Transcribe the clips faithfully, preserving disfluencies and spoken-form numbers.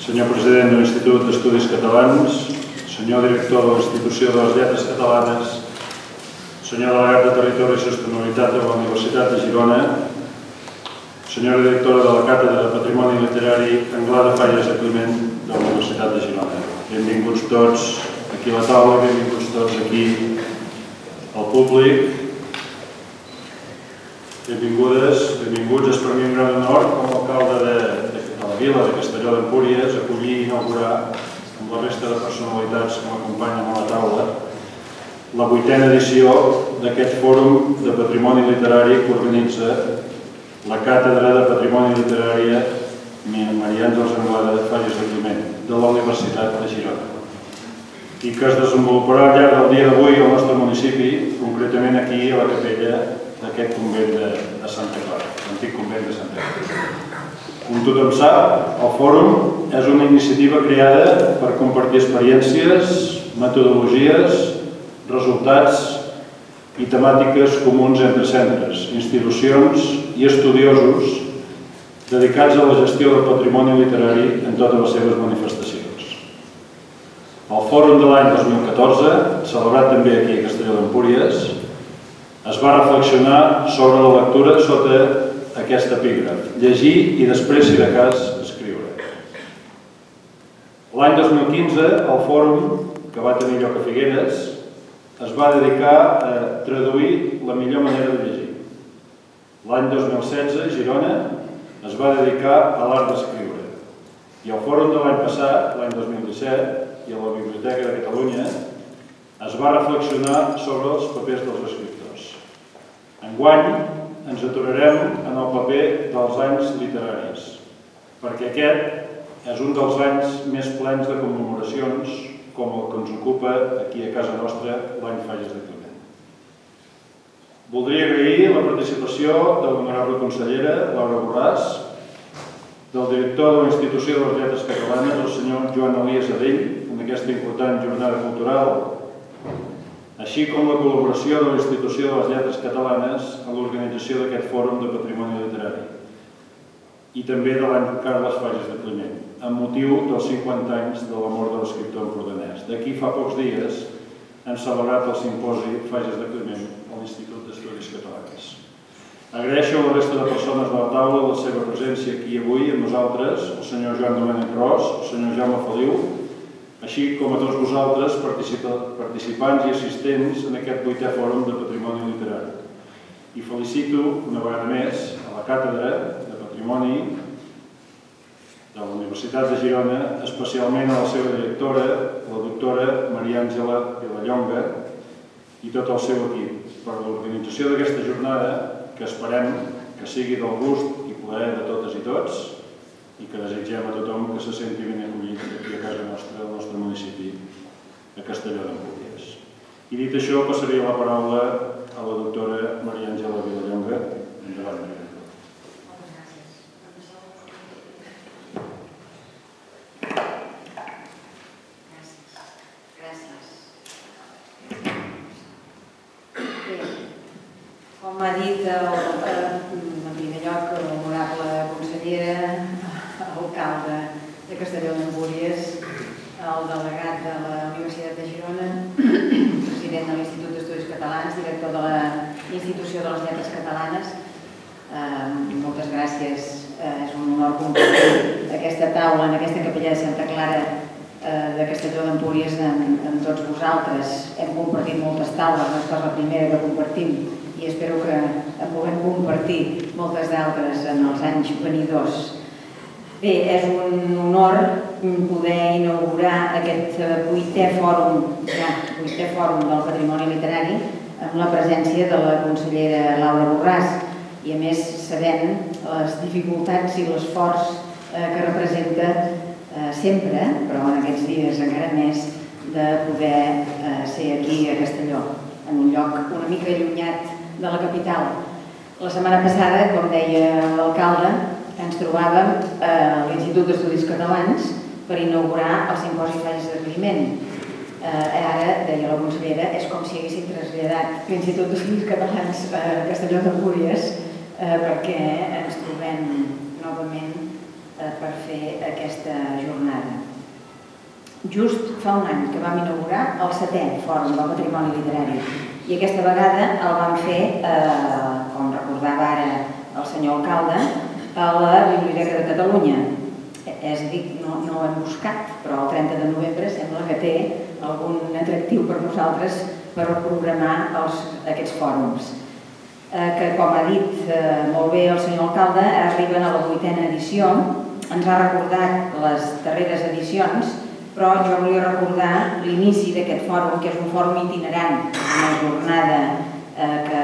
senyor president de l'Institut d'Estudis Catalans, senyor director de l'Institució de les Lletres Catalanes, senyor delegat de Territori i Sostenibilitat de la Universitat de Girona, senyora directora de la Càtedra de Patrimoni Literari Anglada Falles de Climent de la Universitat de Girona. Benvinguts tots aquí a la taula, benvinguts tots aquí al públic. Benvingudes, benvinguts. És per mi un gran honor, com a alcalde de, de, de la vila de Castelló d'Empúries, acollir i inaugurar amb la resta de personalitats que m'acompanyen a la taula la vuitena edició d'aquest Fòrum de Patrimoni Literari que organitza la Càtedra de Patrimoni Literari Maria Àngels Anglada Falles de Climent de la Universitat de Girona i que es desenvoluparà al llarg del dia d'avui al nostre municipi, concretament aquí a la capella d'aquest convent de, de Santa Clara, l'antic convent de Santa Clara. Com tothom sap, el Fòrum és una iniciativa creada per compartir experiències, metodologies, resultats i temàtiques comuns entre centres, institucions i estudiosos dedicats a la gestió del patrimoni literari en totes les seves manifestacions. El Fòrum de l'any dos mil catorze, celebrat també aquí a Castelló d'Empúries, es va reflexionar sobre la lectura sota aquest epígraf: llegir i després, si de cas, escriure. L'any dos mil quinze, el Fòrum, que va tenir lloc a Figueres, es va dedicar a traduir la millor manera de llegir. L'any dos mil setze, Girona, es va dedicar a l'art d'escriure. I el Fòrum de l'any passat, l'any dos mil disset, i a la Biblioteca de Catalunya, es va reflexionar sobre els papers dels escriptors. Enguany ens aturarem en el paper dels anys literaris, perquè aquest és un dels anys més plens de commemoracions com el que ens ocupa aquí a casa nostra l'any Falles de Climent. Voldria agrair la participació de l'honorable consellera Laura Borràs, del director de la Institució de les Lletres Catalanes, el senyor Joan Elias Adell, en aquesta important jornada cultural, així com la col·laboració de la Institució de les Lletres Catalanes en l'organització d'aquest Fòrum de Patrimoni Literari i també de l'any Carles Falles de Climent, amb motiu dels cinquanta anys de la mort de l'escriptor empordanès. D'aquí fa pocs dies hem celebrat el simposi Falles de Climent a l'Institut d'Estudis Catalans. Agraeixo a la resta de persones de la taula la seva presència aquí avui amb nosaltres, el senyor Joan Domènec Ros, el senyor Jaume Feliu, així com a tots vosaltres, participants i assistents en aquest vuitè Fòrum de Patrimoni Literari. I felicito una vegada més a la Càtedra de Patrimoni de la Universitat de Girona, especialment a la seva directora, la doctora Maria Àngela Vilallonga, i tot el seu equip, per l'organització d'aquesta jornada que esperem que sigui del gust i plaer de totes i tots i que desitgem a tothom que se senti ben acollit aquí a casa nostra, al nostre municipi, a Castelló d'Empúries. I dit això, passaria la paraula a la doctora Maria Àngela Vilallonga. Endavant, Maria. Com ha dit en primer lloc l'honorable consellera, alcalde de Castelló d'Empúries, el delegat de la Universitat de Girona, president de l'Institut d'Estudis Catalans, director de la Institució de les Lletres Catalanes, moltes gràcies. És un honor compartir aquesta taula en aquesta capella de Santa Clara de Castelló d'Empúries amb tots vosaltres. Hem compartit moltes taules, no és pas la primera que compartim, i espero que en puguem compartir moltes d'altres en els anys venidors. Bé, és un honor poder inaugurar aquest vuitè fòrum, ja, vuitè fòrum del patrimoni literari amb la presència de la consellera Laura Borràs i, a més, sabent les dificultats i l'esforç que representa sempre, però en aquests dies encara més, de poder ser aquí a Castelló, en un lloc una mica allunyat de la capital. La setmana passada, com deia l'alcalde, ens trobàvem a l'Institut d'Estudis Catalans per inaugurar el simposi Falles de Climent. Ara, deia la consellera, és com si haguessin traslladat l'Institut d'Estudis Catalans a Castelló d'Empúries perquè ens trobem novament per fer aquesta jornada. Just fa un any que vam inaugurar el setè Fòrum del Patrimoni Literari i aquesta vegada el vam fer, com recordava ara el senyor alcalde, a la Biblioteca de Catalunya. És a dir, no ho hem buscat, però el trenta de novembre sembla que té algun atractiu per nosaltres per programar aquests fòrums, que, com ha dit molt bé el senyor alcalde, arriben a la vuitena edició. Ens ha recordat les darreres edicions, però jo volia recordar l'inici d'aquest fòrum, que és un fòrum itinerant, una jornada que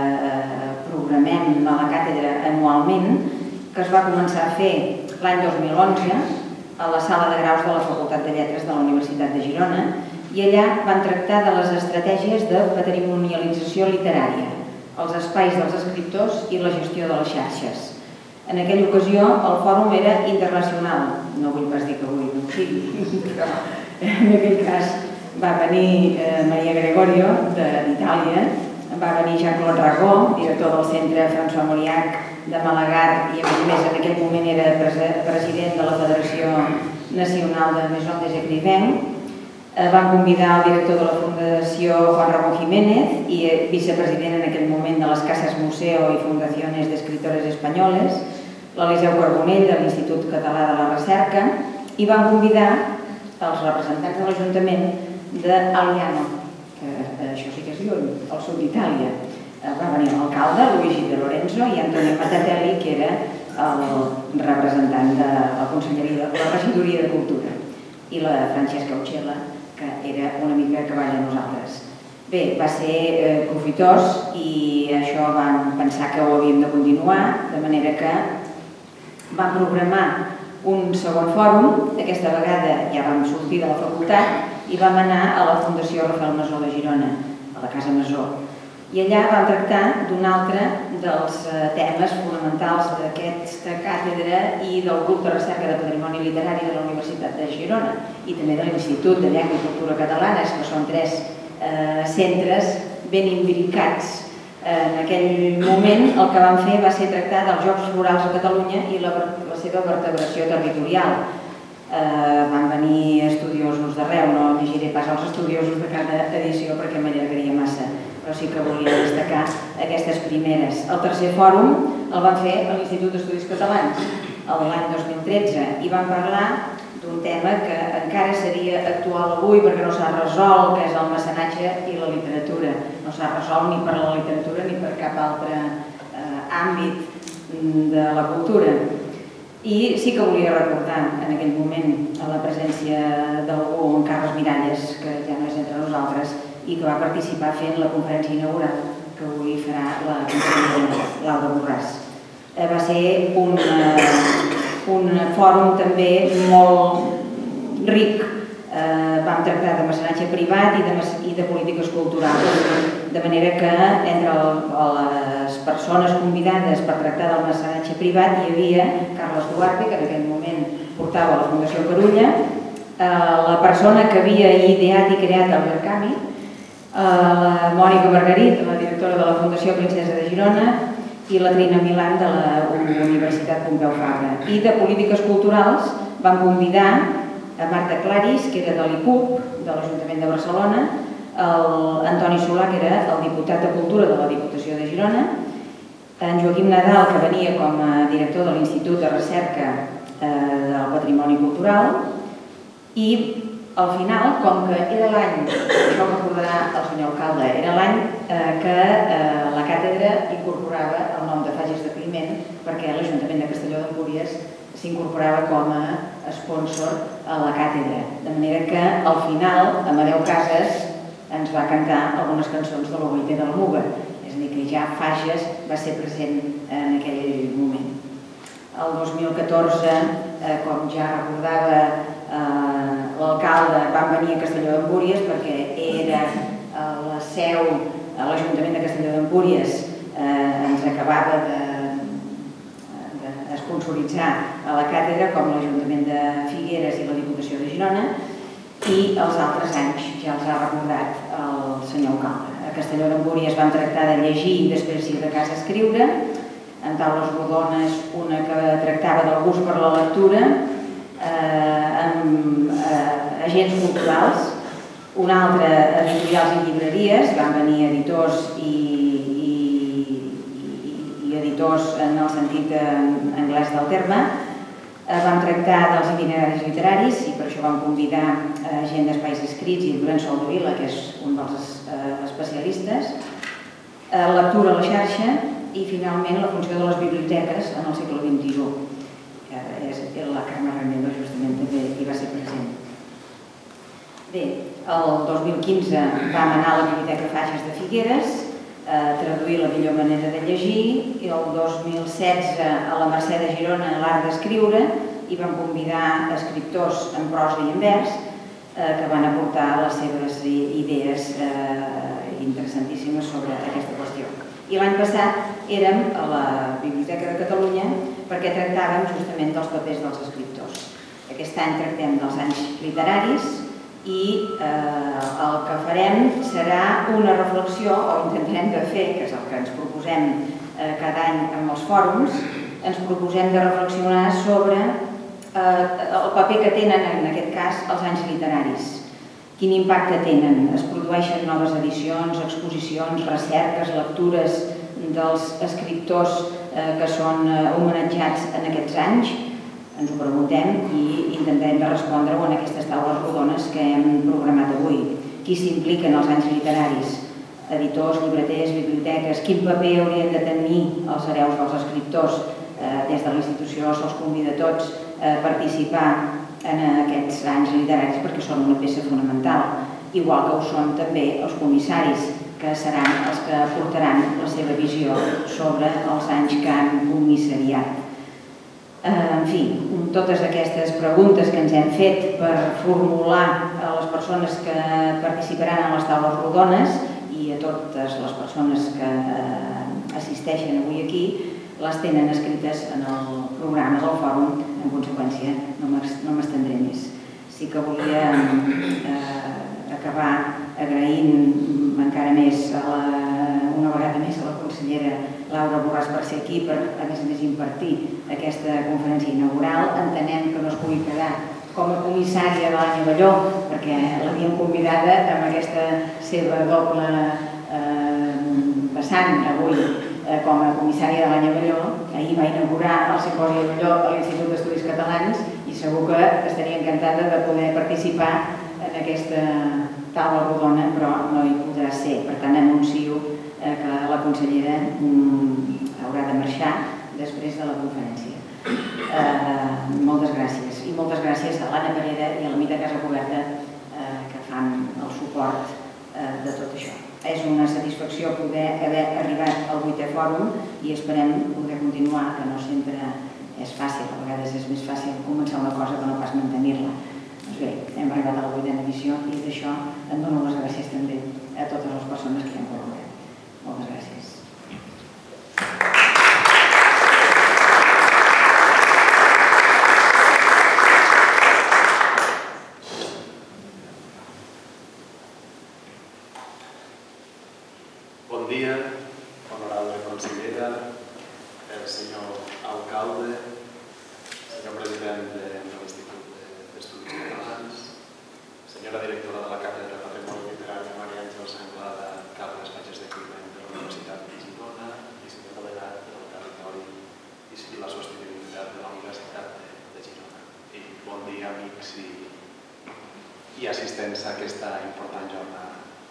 programem a la càtedra anualment, que es va començar a fer l'any dos mil onze a la sala de graus de la Facultat de Lletres de la Universitat de Girona, i allà van tractar de les estratègies de patrimonialització literària, els espais dels escriptors i la gestió de les xarxes. En aquella ocasió el fòrum era internacional, no vull pas dir que avui no ho sigui, però en aquell cas va venir Maria Gregorio d'Itàlia, va venir Jean-Claude Ragó, director del Centre François Mauriac de Malagar, i a més en aquell moment era president de la Federació Nacional de Maisons des Écrivains. Van convidar el director de la Fundació Juan Ramón Jiménez i vicepresident en aquell moment de les Cases Museo i Fundaciones d'Escritores Espanyoles, l'Eliseu Carbonell de l'Institut Català de la Recerca, i van convidar els representants de l'Ajuntament d'Aliano, que això sí que és lluny, al sud d'Itàlia. Va venir l'alcalde, Luigi De Lorenzo, i Antonio Matatelli, que era el representant de la Conselleria, la Regidoria de Cultura, i la Francesca Uchella, que era una mica a cavall de nosaltres. Bé, va ser profitós i això vam pensar que ho havíem de continuar, de manera que vam programar un segon fòrum. Aquesta vegada ja vam sortir de la facultat i vam anar a la Fundació Rafael Masó de Girona, a la Casa Masó. I allà vam tractar d'un altre dels temes fonamentals d'aquesta càtedra i del grup de recerca de patrimoni literari de la Universitat de Girona i també de l'Institut de Llengua i Cultura Catalanes, que són tres centres ben imbricats. En aquell moment el que vam fer va ser tractar dels jocs florals a Catalunya i la seva vertebració territorial. Van venir estudiosos d'arreu, no llegiré pas els estudiosos de cada edició perquè m'allargaria massa, però sí que volia destacar aquestes primeres. El tercer fòrum el van fer a l'Institut d'Estudis Catalans l'any dos mil tretze i van parlar d'un tema que encara seria actual avui perquè no s'ha resolt, que és el mecenatge i la literatura. No s'ha resolt ni per la literatura ni per cap altre àmbit de la cultura. I sí que volia recordar en aquell moment la presència d'algú, en Carles Miralles, que ja no és entre nosaltres, i que va participar fent la conferència inaugural que avui farà la consellera Laura Borràs. Va ser un, un fòrum també molt ric. Vam tractar de mecenatge privat i de, i de polítiques culturals, de manera que entre les persones convidades per tractar del mecenatge privat hi havia Carles Duarte, que en aquell moment portava la Fundació Carulla, la persona que havia ideat i creat el Verkami, la Mònica Margarit, la directora de la Fundació Princesa de Girona, i la Trina Milan de la Universitat Pompeu Fabra. I de polítiques culturals vam convidar a Marta Claris, que era de l'I C U P, de l'Ajuntament de Barcelona, l'Antoni Solà, que era el diputat de Cultura de la Diputació de Girona, en Joaquim Nadal, que venia com a director de l'Institut de Recerca del Patrimoni Cultural, i al final, com que era l'any, això ho recordarà el senyor alcalde, era l'any que la càtedra incorporava el nom de Fages de Climent perquè l'Ajuntament de Castelló d'Empúries s'incorporava com a sponsor a la càtedra. De manera que al final Amadeu Casas ens va cantar algunes cançons de l'Oguiter de la Muga. És a dir, que ja Fages va ser present en aquell moment. El dos mil catorze, com ja recordava l'alcalde, van venir a Castelló d'Empúries perquè era la seu, l'Ajuntament de Castelló d'Empúries ens acabava de sponsoritzar a la càtedra, com l'Ajuntament de Figueres i la Diputació de Girona, i els altres anys ja els ha recordat el senyor alcalde. A Castelló d'Empúries van tractar de llegir i després ir de casa a escriure. en taules rodones, una que tractava del gust per la lectura, eh, amb eh, agents culturals, una altra editorials i llibreries, van venir editors i, i, i, i editors en el sentit anglès del terme. Vam tractar dels itineraris literaris i per això vam convidar gent d'Espais Escrits i Llorenç Soldevila, que és un dels especialistes, lectura a la xarxa i finalment la funció de les biblioteques en el segle vint-i-u. La Carme Remeno justament també hi va ser present. Bé, el dos mil quinze vam anar a la Biblioteca Fages de Figueres a traduir La millor manera de llegir i el dos mil setze a la Mercè de Girona l'art d'escriure i vam convidar escriptors en prosa i en vers que van aportar les seves idees interessantíssimes sobre aquesta qüestió. I l'any passat érem a la Biblioteca de Catalunya perquè tractàvem justament dels papers dels escriptors. Aquest any tractem dels anys literaris i el que farem serà una reflexió, o intentarem de fer, que és el que ens proposem cada any amb els fòrums, ens proposem de reflexionar sobre el paper que tenen, en aquest cas, els anys literaris. Quin impacte tenen? Es produeixen noves edicions, exposicions, recerques, lectures dels escriptors que són homenatjats en aquests anys? Ens ho preguntem i intentarem de respondre-ho en aquestes taules rodones que hem programat avui. Qui s'implica en els anys literaris? Editors, llibreters, biblioteques? Quin paper haurien de tenir els hereus dels escriptors? Des de la institució se'ls convida a tots a participar en aquests anys literaris perquè són una peça fonamental, igual que ho són també els comissaris, que seran els que aportaran la seva visió sobre els anys que han comissariat. En fi, totes aquestes preguntes que ens hem fet per formular a les persones que participaran en les taules rodones i a totes les persones que assisteixen avui aquí, les tenen escrites en el programa del fòrum, en conseqüència no m'estendré més. Sí que volia acabar agraint encara més, una vegada més, a la consellera Laura Borràs per ser aquí, per a més a més impartir aquesta conferència inaugural. Entenem que no es pugui quedar com a comissària de l'any Avelló, perquè l'havíem convidada amb aquesta seva doble vessant avui com a comissària de l'any Avelló. Ahir va inaugurar el simposi Avelló a l'Institut d'Estudis Catalans i segur que estaria encantada de poder participar en aquesta taula rodona, però no hi podrà ser. Per tant, anuncio que la consellera haurà de marxar després de la conferència. Moltes gràcies. I moltes gràcies a l'Anna Parera i a l'Amita Casacoberta que fan el suport de tot això. És una satisfacció poder haver arribat al vuitè fòrum i esperem poder continuar, que no sempre és fàcil, a vegades és més fàcil començar una cosa que no pas mantenir-la. Doncs bé, hem arribat a la vuitena edició i d'això em dono les gràcies també a totes les persones que hi han col·laborat. Moltes gràcies. Bon dia, honorable consellera, el senyor alcalde, senyor president de l'Institut d'Estudis Catalans, senyora directora de la Càtedra de Patrimoni Literari Maria Àngels Anglada, Carles Fages de Climent de la Universitat de Girona i senyor delegat del Territori i la Sostenibilitat de la Universitat de Girona. I bon dia, amics i assistents a aquesta important jornada.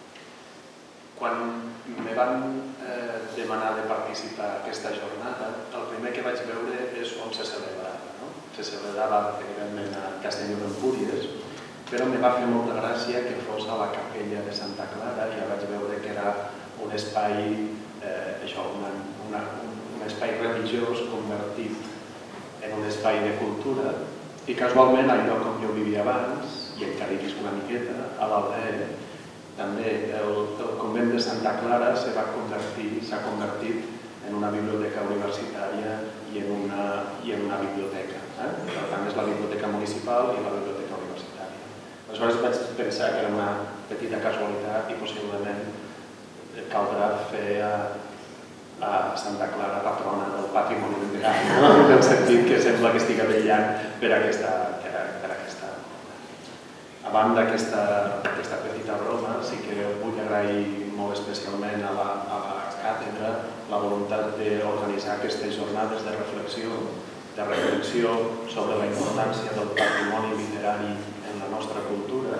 Quan me van demanar de participar en aquesta jornada, el primer que vaig veure és on se celebrava. Se celebrava, evidentment, a Castelló d'Empúries, però me va fer molta gràcia que fos a la capella de Santa Clara i ja vaig veure que era un espai, un espai religiós convertit en un espai de cultura i casualment al lloc on jo vivia abans, i encara hi visc una miqueta, a l'Alder, també el convent de Santa Clara s'ha convertit en una biblioteca universitària i en una biblioteca. Per tant, és la biblioteca municipal i la biblioteca universitària. Aleshores vaig pensar que era una petita casualitat i possiblement caldrà fer a Santa Clara, patrona del patrimoni literari, no? En el sentit que sembla que estigui vetllant per aquesta, per, per aquesta. A banda d'aquesta aquesta petita broma, sí que vull agrair molt especialment a la, a la càtedra la voluntat d'organitzar aquestes jornades de reflexió, de reflexió sobre la importància del patrimoni literari en la nostra cultura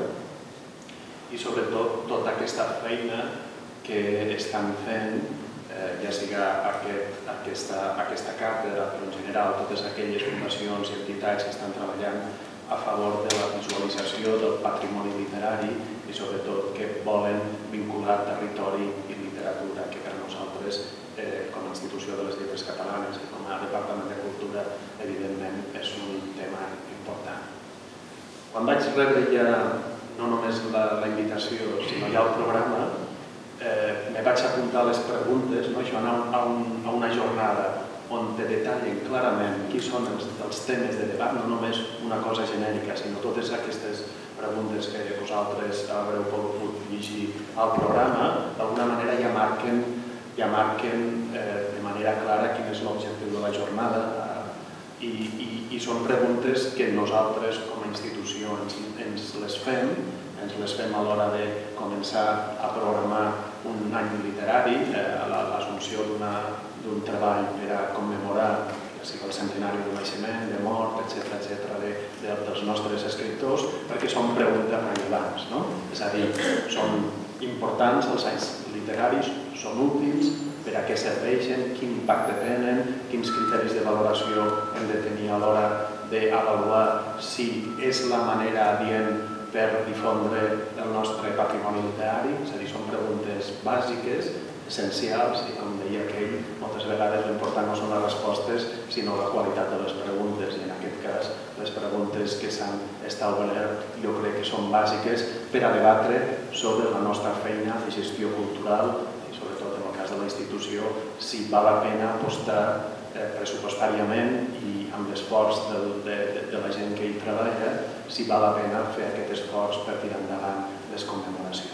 i sobretot tota aquesta feina que estan fent, eh, ja siga aquest, aquesta, aquesta càtedra, però en general totes aquelles fundacions i entitats que estan treballant a favor de la visualització del patrimoni literari i sobretot que volen vincular territori i literatura, que per nosaltres, eh, com a institució de les lletres catalanes i com a Departament de Cultura, evidentment és un tema important. Quan vaig rebre ja no només la, la invitació, sinó ja el programa, eh, me vaig apuntar les preguntes, no? Això anar a, un, a una jornada on te detallen clarament quins són els, els temes de debat, no només una cosa genèrica, sinó totes aquestes preguntes que vosaltres haureu pogut llegir al programa, d'alguna manera ja marquen, ja marquen eh, de manera clara quin és l'objectiu de la jornada eh, i, i, i són preguntes que nosaltres com a institució ens, ens les fem, ens les fem a l'hora de començar a programar un any literari, eh, l'assumpció d'un treball per a commemorar ja sigui el centenari de naixement, de mort, etcètera, etcètera, de, de, dels nostres escriptors, perquè són preguntes rellevants, no? És a dir, són importants els anys literaris, són útils, per a què serveixen, quin impacte tenen, quins criteris de valoració hem de tenir a l'hora d'avaluar si és la manera adient per difondre el nostre patrimoni literari, és a dir, són preguntes bàsiques, essencials, i com deia aquell, moltes vegades l'important no són les respostes, sinó la qualitat de les preguntes, i en aquest cas les preguntes que s'han establert jo crec que són bàsiques per a debatre sobre la nostra feina de gestió cultural i sobretot en el cas de la institució, si val la pena apostar pressupostàriament i amb l'esforç de, de, de la gent que hi treballa, si val la pena fer aquest esforç per tirar endavant les commemoracions.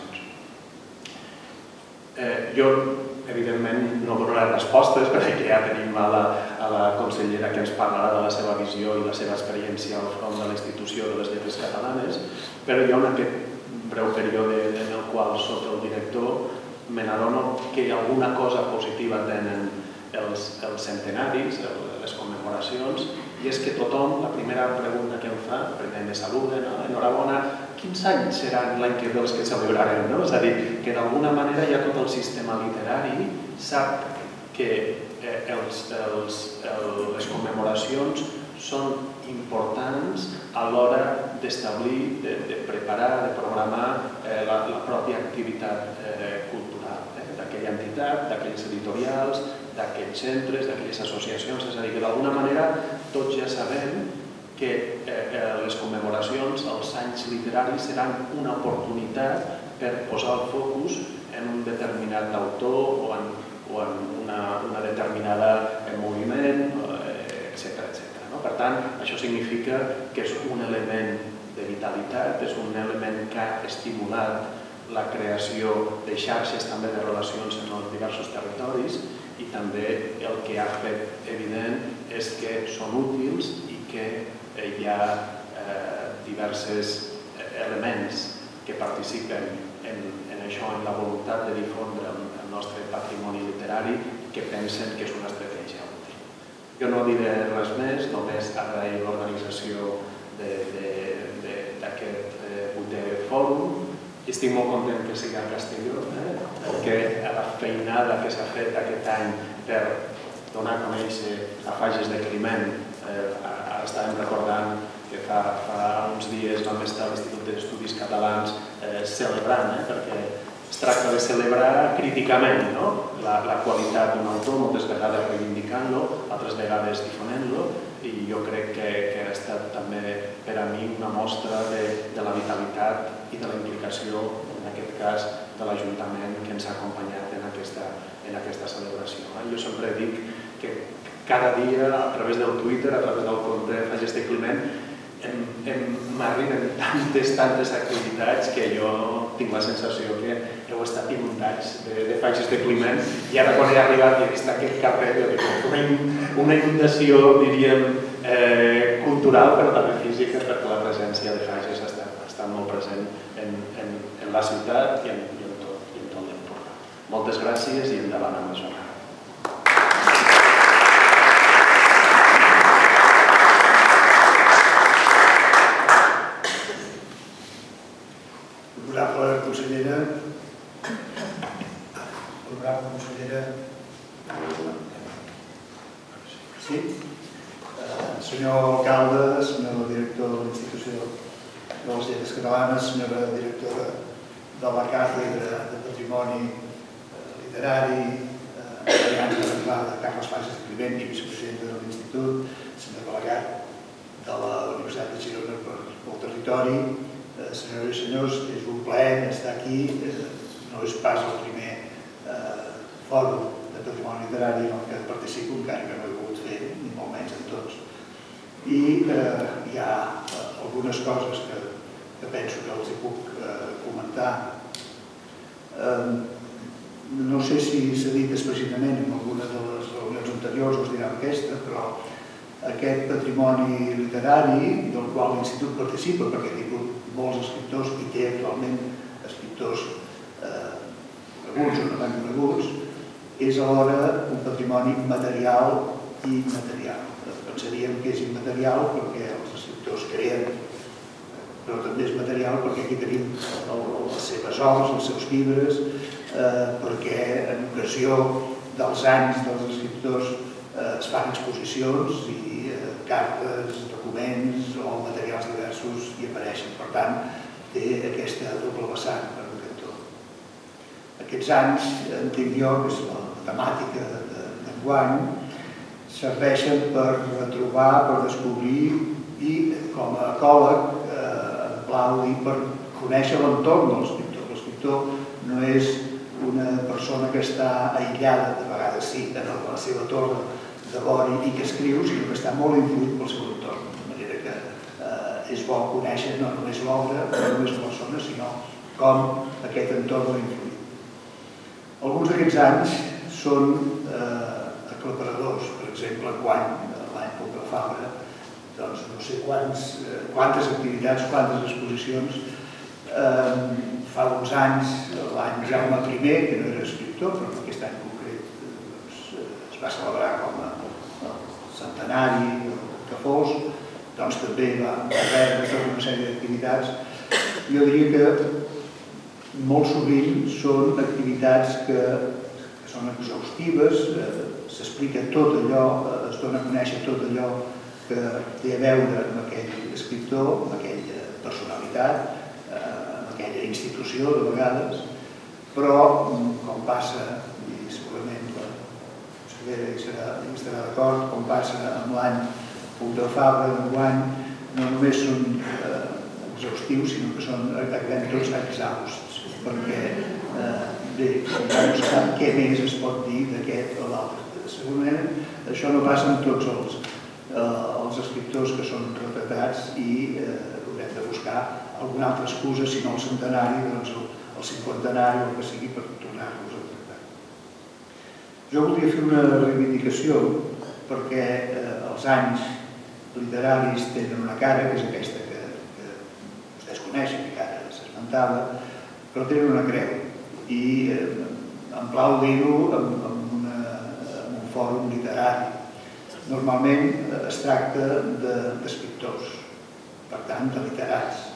Eh, jo, evidentment, no donaré respostes perquè ja tenim a la, a la consellera que ens parlarà de la seva visió i la seva experiència al front de la institució de les lletres catalanes, però jo en aquest breu període en el qual soc el director me n'adono que alguna cosa positiva tenen els, els centenaris, les commemoracions, i és que tothom, la primera pregunta que em fa, primer me saluden, no? Enhorabona, quins anys seran l'any que ve els que celebrarem? No? És a dir, que d'alguna manera ja tot el sistema literari sap que eh, els, els, el, les commemoracions són importants a l'hora d'establir, de, de preparar, de programar eh, la, la pròpia activitat eh, cultural eh, d'aquella entitat, d'aquells editorials, d'aquells centres, d'aquelles associacions. És a dir, que d'alguna manera tots ja sabem que eh, les commemoracions, els anys literaris, seran una oportunitat per posar el focus en un determinat autor o en, o en una, una determinada moviment, eh, etcètera, etcètera. No? Per tant, això significa que és un element de vitalitat, és un element que ha estimulat la creació de xarxes també de relacions en els diversos territoris i també el que ha fet evident és que són útils i que hi ha eh, diversos elements que participen en, en això, en la voluntat de difondre el, el nostre patrimoni literari, que pensen que és una estratègia útil. Jo no diré res més, només agrair l'organització d'aquest eh, vuitè fòrum. Estic molt content que sigui a Castelló, eh? perquè la feinada que s'ha fet aquest any per donar a conèixer a Fages de Climent, eh, ara estàvem recordant que fa, fa uns dies vam estar a l'Institut d'Estudis Catalans eh, celebrant, eh, perquè es tracta de celebrar críticament, no? la, la qualitat d'un autor, moltes vegades reivindicant-lo, altres vegades difonent-lo, i jo crec que, que ha estat també per a mi una mostra de, de la vitalitat i de la implicació, en aquest cas, de l'Ajuntament que ens ha acompanyat en aquesta, en aquesta celebració. Jo sempre dic que cada dia, a través del Twitter, a través del compte Fages de Climent, m'arriben tantes, tantes activitats que jo tinc la sensació que heu estat inundats de faixes de Climent i ara quan he arribat i he vist aquest carrer, una inundació, diríem, cultural però també física, perquè la presència de faixes ha estat molt present en la ciutat i en tot l'entorn. Moltes gràcies i endavant amb la jornada. Honorable consellera, honorable consellera, sí, senyor alcalde, senyor director de l'Institució de les Lletres Catalanes, senyora directora de la Càtedra de Patrimoni Literari, Aliança de Carles Fages de Climent i vicepresidenta de l'Institut, senyor delegat de la Universitat de Girona pel territori. Senyores i senyors, és un plaer estar aquí, no és pas el primer fòrum de patrimoni literari en el que participo, encara que no he pogut fer, ni molt menys en tots. I hi ha algunes coses que penso que els hi puc comentar. No sé si s'ha dit explícitament en alguna de les reunions anteriors o es dirà aquesta, però aquest patrimoni literari del qual l'Institut participa, perquè ha tingut molts escriptors i té actualment escriptors coneguts o no tan coneguts, és alhora un patrimoni material i immaterial. Pensaríem que és immaterial perquè els escriptors creen, però també és material perquè aquí tenim les seves obres, els seus llibres, perquè en ocasió dels anys dels escriptors es fan exposicions i cartes, documents o materials diversos hi apareixen. Per tant, té aquesta doble vessant per un cantó. Aquests anys, entenc jo, que és la temàtica d'enguany, serveixen per retrobar, per descobrir i, com a ecòleg, en plau dir, per conèixer l'entorn de l'escriptor. L'escriptor no és una persona que està aïllada, de vegades sí, en la seva torre de vori i que escriu, sinó que està molt influït pel seu entorn. De manera que és bo conèixer no només l'obra, no només la persona, sinó com aquest entorn l'ha influït. Alguns d'aquests anys són aclaparadors. Per exemple, quan l'any Pompeu Fabra, doncs no sé quantes activitats, quantes exposicions. Fa uns anys, l'any Jaume primer, que no era escriptor, però aquest any concret es va celebrar com a centenari que fos, doncs també va rebre tota una sèrie d'activitats. Jo diria que molt sovint són activitats que són exhaustives, s'explica tot allò, es dona a conèixer tot allò que té a veure amb aquell escriptor, amb aquella personalitat, amb aquella institució, de vegades, però, com passa, i segurament la consellera hi estarà d'acord, com passa amb l'any Pompeu Fabra d'enguany, no només són exhaustius, sinó que són, acabem tots exhausts, perquè bé, ja no sap què més es pot dir d'aquest o l'altre. Segurament això no passa amb tots els escriptors que són retratats i haurem de buscar alguna altra excusa, si no el centenari, doncs el cinquantenari o el que sigui, per tornar-los a tractar. Jo voldria fer una reivindicació perquè els anys literaris tenen una cara, que és aquesta que vostès coneixen, que ara s'esmentava, però tenen una creu. I em plau dir-ho amb un fòrum literari. Normalment es tracta d'escriptors, per tant, de literats,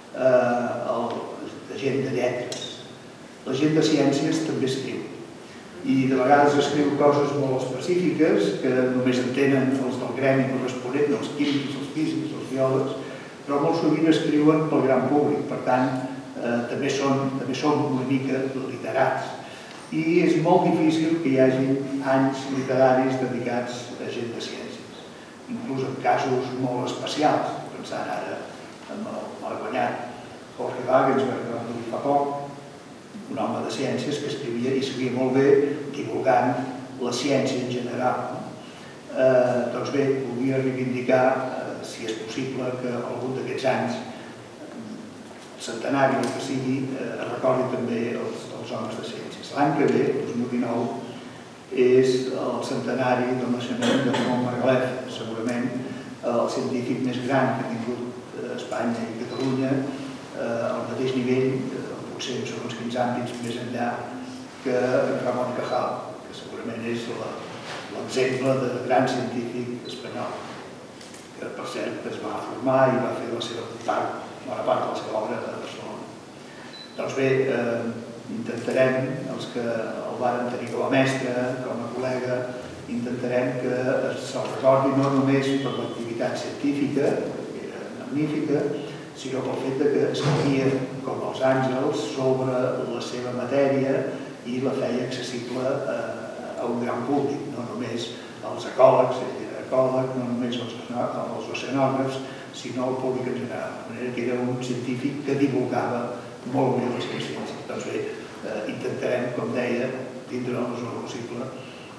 de gent de lletres. La gent de ciències també escriu. I de vegades escriu coses molt específiques que només entenen els del gremi corresponent, els químics, els físics, els biòlegs, però molt sovint escriuen pel gran públic, per tant, també són una mica literats. I és molt difícil que hi hagi anys literaris dedicats a gent de ciències, inclús en casos molt especials, pensant ara en el malaguanyat Jorge Wagensberg, que va morir fa poc, un home de ciències que escrivia i escrivia molt bé divulgant la ciència en general. Doncs bé, volia reivindicar, si és possible, que algun d'aquests anys centenari o el que sigui, es recordi també els homes de ciències. L'any que ve, el dos mil dinou, és el centenari del naixement de Ramon Margalef, segurament el científic més gran que ha tingut Espanya i Catalunya, al mateix nivell, potser en segons quins àmbits més enllà, que Ramon y Cajal, que segurament és l'exemple de gran científic espanyol, que per cert es va formar i va fer la seva part, bona part de la seva obra a Barcelona. Doncs bé, intentarem, els que el varen tenir com a mestre, com a col·lega, intentarem que se'l recordi no només per l'activitat científica, que era magnífica, sinó pel fet que escrivia com els àngels sobre la seva matèria i la feia accessible a un gran públic, no només als ecòlegs, ell era ecòleg, no només als oceanògrafs, sinó al públic en general. De manera que era un científic que divulgava molt bé la seva ciència. Doncs bé, intentarem, com deia, dintre de la mesura possible,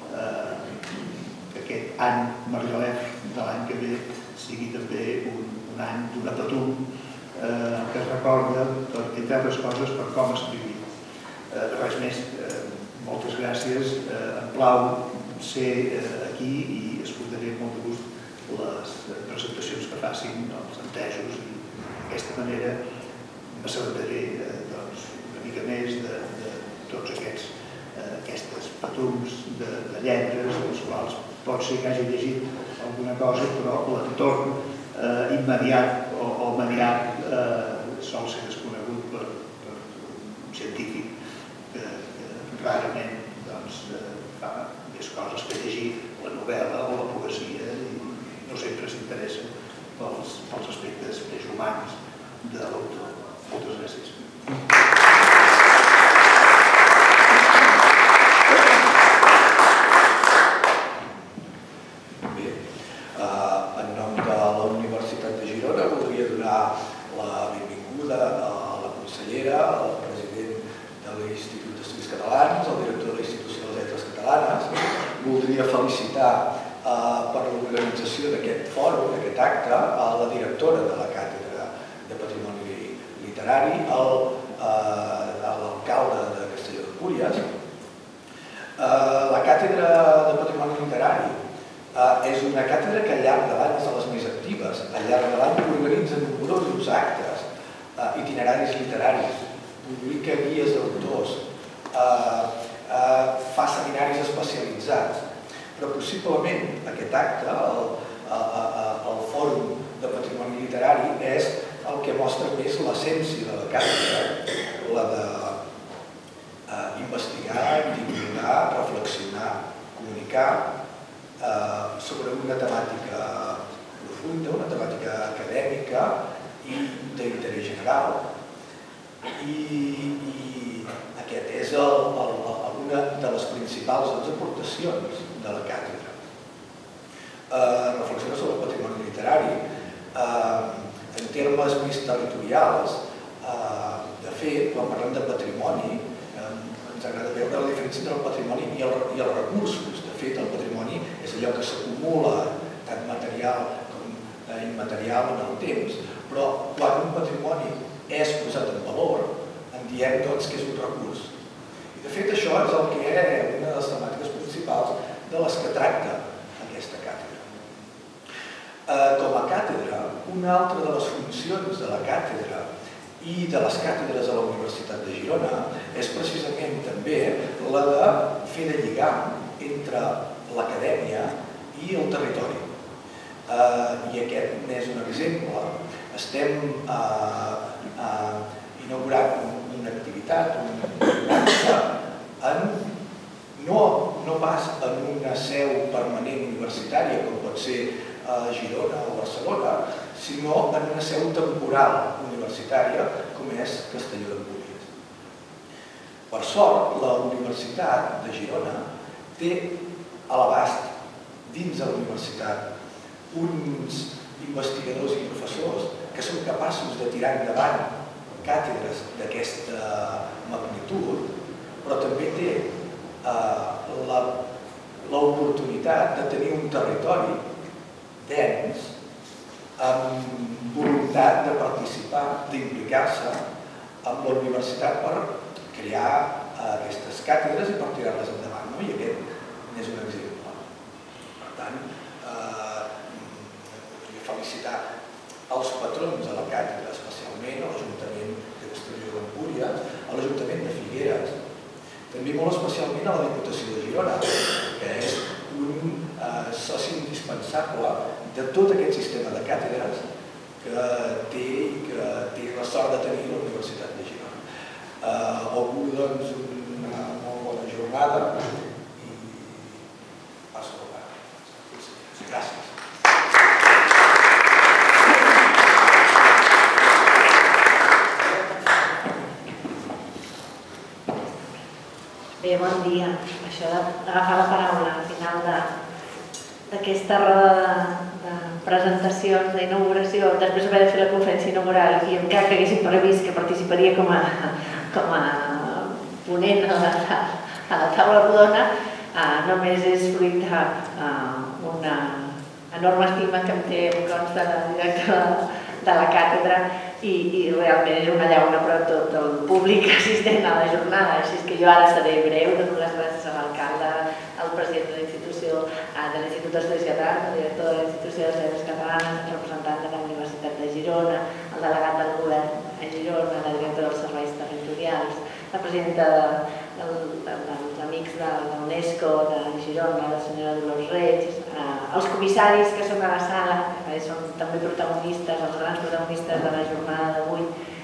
que aquest any Margalef de l'any que ve sigui també un any d'una patum que es recorda, entre altres coses, per com escrivia. Res més, moltes gràcies. Em plau ser aquí i escoltaré amb molt de gust les presentacions que facin els entesos i d'aquesta manera m'assabentaré una mica més de tots aquests patums de lletres, dels quals pot ser que hagi llegit alguna cosa, però l'entorn immediat o mediat sol ser desconegut per un científic que rarament fa més coses que llegir la novel·la o la poesia i no sempre s'interessa pels aspectes més humans de l'autor. Moltes gràcies. Voldria felicitar per l'organització d'aquest fòrum, d'aquest acte, a la directora de la Càtedra de Patrimoni Literari, l'alcalde de Castelló d'Empúries. La Càtedra de Patrimoni Literari és una càtedra que al llarg de l'any és de les més actives. Al llarg de l'any organitza nombrosos actes, itineraris literaris, publica guies d'autors, fa seminaris especialitzats, però possiblement aquest acte, el Fòrum de Patrimoni Literari, és el que mostra més l'essència de la càtedra, la d'investigar, divulgar, reflexionar, comunicar sobre una temàtica profunda, una temàtica acadèmica i d'interès general. I aquest és una de les principals aportacions de la càtedra. Reflexionar sobre el patrimoni literari en termes més territorials. De fet, quan parlem de patrimoni, ens agrada veure la diferència entre el patrimoni i els recursos. De fet, el patrimoni és allò que s'acumula tant material com immaterial en el temps, però quan un patrimoni és posat en valor, en diem que és un recurs. I de fet això és el que és una de les temàtiques principals de les que tracta aquesta càtedra. Com a càtedra, una altra de les funcions de la càtedra i de les càtedres de la Universitat de Girona és precisament també la de fer de lligam entre l'acadèmia i el territori. I aquest n'és un exemple. Estem inaugurant una activitat, un acte, no pas en una seu permanent universitària, com pot ser a Girona o Barcelona, sinó en una seu temporal universitària, com és Castelló d'Empúries. Per sort, la Universitat de Girona té a l'abast, dins de la universitat, uns investigadors i professors que són capaços de tirar endavant càtedres d'aquesta magnitud, però també té l'oportunitat de tenir un territori dens amb voluntat de participar, d'implicar-se amb la universitat per crear aquestes càtedres i per tirar-les endavant, no? I aquest n'és un exemple. Per tant, eh, volia felicitar els patrons de la càtedra, especialment a l'Ajuntament de Castelló d'Empúries, a l'Ajuntament de Figueres, també molt especialment a la Diputació de Girona, que és un eh, soci indispensable de tot aquest sistema de càtedres que té, que té la sort de tenir la Universitat de Girona. Eh, auguro, doncs, una molt bona jornada i passo a la part. Gràcies. Bé, bon dia. Això d'agafar la paraula al final d'aquesta roda de, de presentacions, d'inauguració, després d'haver de fer la conferència inaugural i encara que haguéssim previst que participaria com a, com a ponent a la, a la taula rodona, eh, només és fruit d'una eh, enorme estima que em té, em consta, la directora de la càtedra i, i realment és una llauna per a tot el públic assistent a la jornada. Així és que jo ara seré breu, dono les gràcies a l'alcalde, al president de la institució, de l'Institut d'Estudis Catalans, el director de la Institució de les Lletres Catalanes, el representant de la Universitat de Girona, el delegat del govern a Girona, la directora dels serveis territorials, la presidenta dels amics de l'UNESCO de Girona, la senyora Dolors Reig, els comissaris que són a la sala, que són també protagonistes, els grans protagonistes de la jornada d'avui,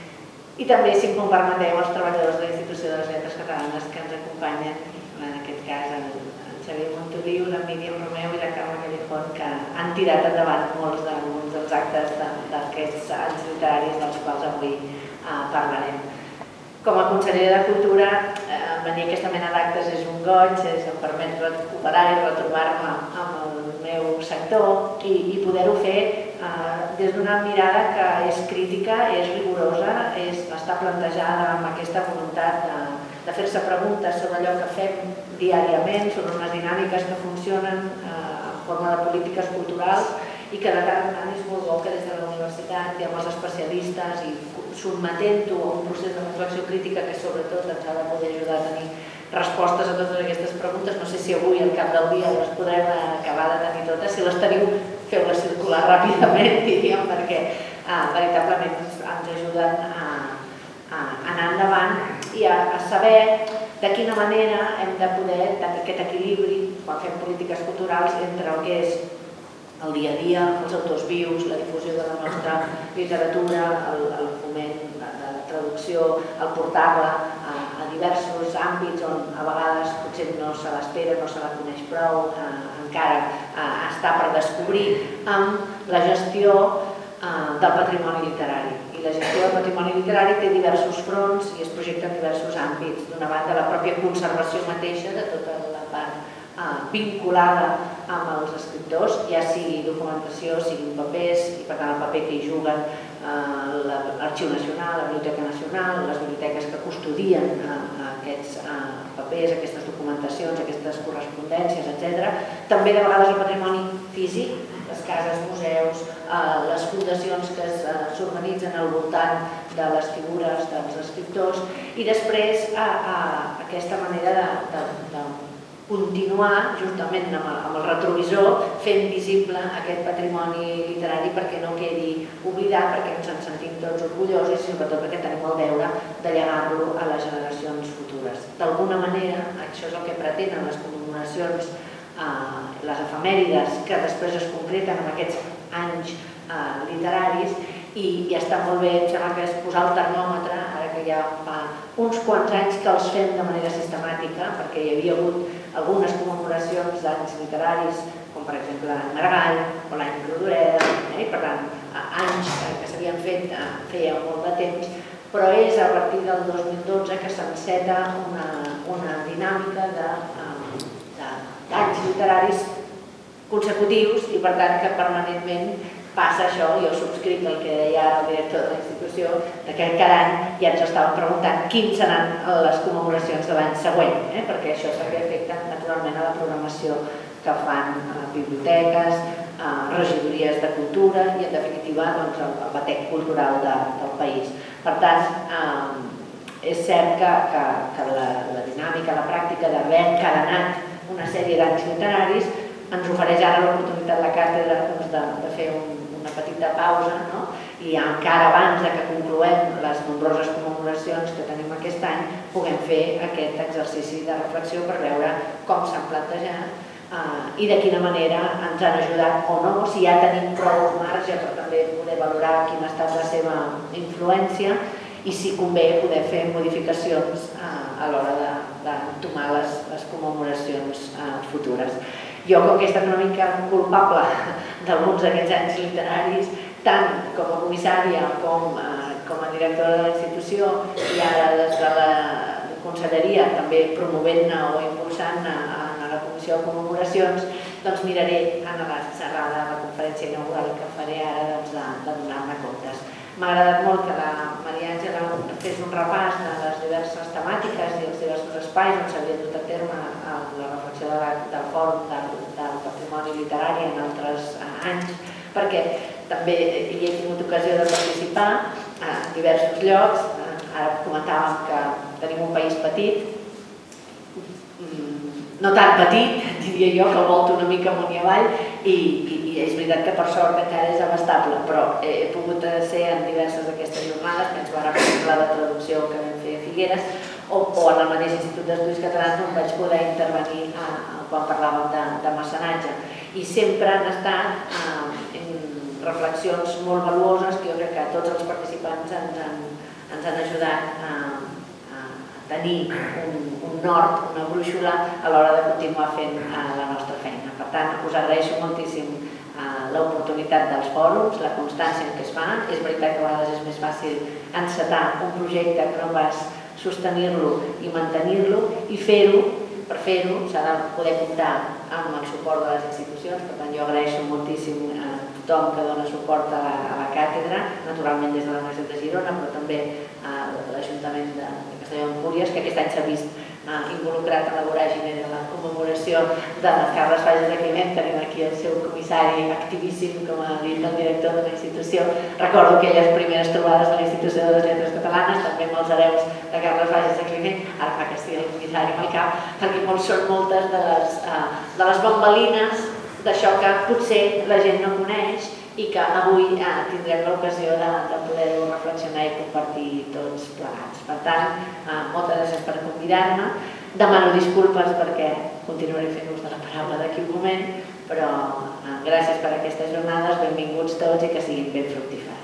i també, si em permeteu, els treballadors de la Institució de les Lletres Catalanes que ens acompanyen, en aquest cas el Xavier Montoliu, la Míriam Romeu i la Carme Callejón, que han tirat endavant molts dels actes d'aquests anys literaris dels quals avui parlarem. Com a consellera de Cultura, venir a aquesta mena d'actes és un goig, em permet recuperar i retrobar-me amb el meu sector i poder-ho fer des d'una mirada que és crítica, és rigorosa, està plantejada amb aquesta voluntat de fer-se preguntes sobre allò que fem diàriament, sobre unes dinàmiques que funcionen en forma de polítiques culturals i que de tant en tant és molt bo que des de la universitat i amb els especialistes i sotmetent-ho a un procés de reflexió crítica que sobretot ens ha de poder ajudar a tenir respostes a totes aquestes preguntes. No sé si avui al cap del dia les podrem acabar de tenir totes. Si les teniu, feu-les circular ràpidament, diríem, perquè veritablement ens ajuden a anar endavant i a saber de quina manera hem de poder tenir aquest equilibri quan fem polítiques culturals entre el que és el dia a dia, els autors vius, la difusió de la nostra literatura, el foment de la traducció, el portar-la a diversos àmbits on a vegades potser no se l'espera, no se la coneix prou, encara està per descobrir, amb la gestió del patrimoni literari. I la gestió del patrimoni literari té diversos fronts i es projecta en diversos àmbits. D'una banda, la pròpia conservació mateixa de tota la part vinculada amb els escriptors, ja sigui documentació, siguin papers, i per tant el paper que hi juguen l'Arxiu Nacional, la Biblioteca Nacional, les biblioteques que custodien aquests papers, aquestes documentacions, aquestes correspondències, etcètera. També de vegades el patrimoni físic, les cases, museus, les fundacions que s'organitzen al voltant de les figures dels escriptors i després aquesta manera de continuar justament amb el retrovisor fent visible aquest patrimoni literari perquè no quedi oblidat, perquè ens en sentim tots orgullosos i sobretot perquè tenim el deure de llegar-lo a les generacions futures. D'alguna manera, això és el que pretenen les commemoracions, les efemèrides que després es concreten en aquests anys literaris i està molt bé, em sembla que és posar el termòmetre, ara que ja fa uns quants anys que els fem de manera sistemàtica, perquè hi havia hagut algunes commemoracions d'anys literaris, com per exemple l'any Maragall o l'any Rodoreda, i per tant, anys que s'havien fet feia molt de temps, però és a partir del dos mil dotze que s'enceta una dinàmica d'anys literaris consecutius i per tant que permanentment passa això. Jo subscric el que deia el director de la institució, que cada any ja ens estàvem preguntant quins seran les commemoracions de l'any següent, perquè això també afecta naturalment a la programació que fan biblioteques, regidories de cultura i en definitiva el batec cultural del país. Per tant, és cert que, que, que la, la dinàmica, la pràctica d'haver encadenat una sèrie d'anys literaris ens ofereix ara l'oportunitat la càtedra doncs, de, de fer un, una petita pausa, no? I encara abans de que concloem les nombroses commemoracions que tenim aquest any, puguem fer aquest exercici de reflexió per veure com s'han plantejat eh, i de quina manera ens han ajudat o no, si ja tenim prou marge per també poder valorar quina ha estat la seva influència i si convé poder fer modificacions eh, a l'hora d'entomar les, les commemoracions eh, futures. Jo, com que he estat una mica culpable d'alguns d'aquests anys literaris, tant com a comissària com, eh, com a directora de la institució i ara des de la conselleria també promovent-ne o impulsant-ne a la comissió de commemoracions, doncs miraré en la xerrada de la conferència inaugural que faré ara doncs, de, de donar-ne comptes. M'ha agradat molt que la Maria Àngela fes un repàs de les diverses temàtiques i els diversos espais on s'havia dut a terme la reflexió de la, del Fòrum del, del Patrimoni Literari en altres anys, perquè també hi he tingut ocasió de participar a diversos llocs. Ara comentàvem que tenim un país petit, no tan petit, diria jo, que el volta una mica amunt i avall, i, i, i és veritat que per sort encara és abastable, però he pogut ser en diverses d'aquestes jornades, penso ara per exemple la traducció que vam fer a Figueres, o, o en el mateix Institut d'Estudis Catalans on vaig poder intervenir a, a, quan parlàvem de, de mecenatge. I sempre han estat eh, en reflexions molt valuoses que jo crec que tots els participants ens han, ens han ajudat a, a tenir un, un nord, una brúixola a l'hora de continuar fent uh, la nostra feina. Per tant, us agraeixo moltíssim uh, l'oportunitat dels fòrums, la constància en què es fa. És veritat que a vegades és més fàcil encetar un projecte que no pas sostenir-lo i mantenir-lo i fer-ho. Per fer-ho s'ha de poder comptar amb el suport de les institucions, per tant jo agraeixo moltíssim a tothom que dona suport a la, a la càtedra, naturalment des de la Universitat de Girona, però també a l'Ajuntament de Castelló d'Empúries, que aquest any s'ha vist eh, involucrat en la voràgine de la commemoració de Carles Fages de Climent. Tenim aquí el seu comissari activíssim, com ha dit el director de la institució. Recordo aquelles primeres trobades de la Institució de les Lletres Catalanes, també amb els hereus de Carles Fages de Climent, ara fa que estigui el comissari amb el cap, perquè molts són moltes de les, eh, de les bambalines d'això que potser la gent no coneix i que avui eh, tindrem l'ocasió de, de poder-ho reflexionar i compartir tots plegats. Per tant, eh, moltes gràcies per convidar-me. Demano disculpes perquè continuaré fent ús de la paraula d'aquí un moment, però eh, gràcies per aquestes jornades, benvinguts tots i que siguin ben fructífers.